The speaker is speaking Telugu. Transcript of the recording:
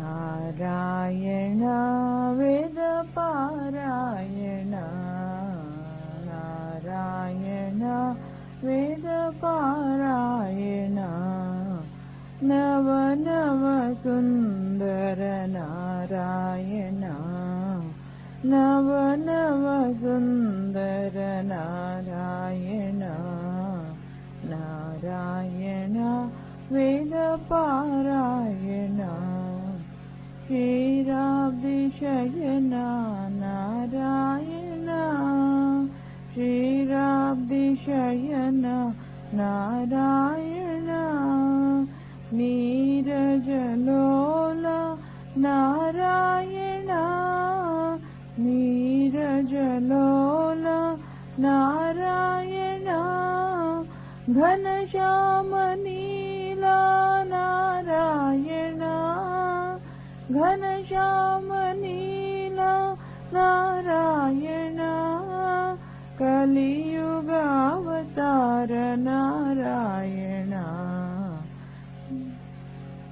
నారాయణ వేద పారాయణ నారాయణ వేద పారాయణ నవ నవ సుందర నారాయణ నవ నవ సుందర నారాయణ నారాయణ వేద పారాయణ క్షీరాబ్ది శయన నారాయణ క్షీరాబ్ది శయన నారాయణ నీరజలోల నారాయణ నీరజలోల నారాయణ ఘనశ్యామ నీలా నారాయణ ఘనశ్యామ నీలా నారాయణ కలియుగ అవతార నారాయణ